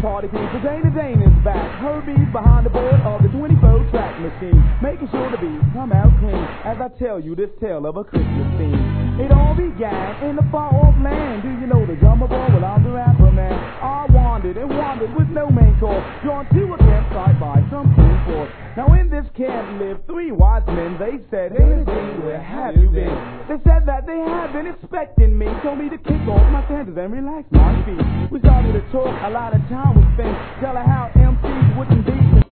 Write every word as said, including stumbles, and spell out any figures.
party people, Dana Dane is back. Herbie's behind the board of the twenty-four track machine, making sure the beats come out clean as I tell you this tale of a Christmas theme. It all began in the far-off land. Do you know the drummer boy? Well, I'm the rapper man. I wandered and wandered with no main course, drawn to a campsite by some cool force. Now in this camp lived three wise men. They said, "Dana Dane, where have you been?" They said that they had been expecting me. Told me to kick off my sandals and relax my feet. We started to talk, a lot of time was spent, telling how M Cs wouldn't be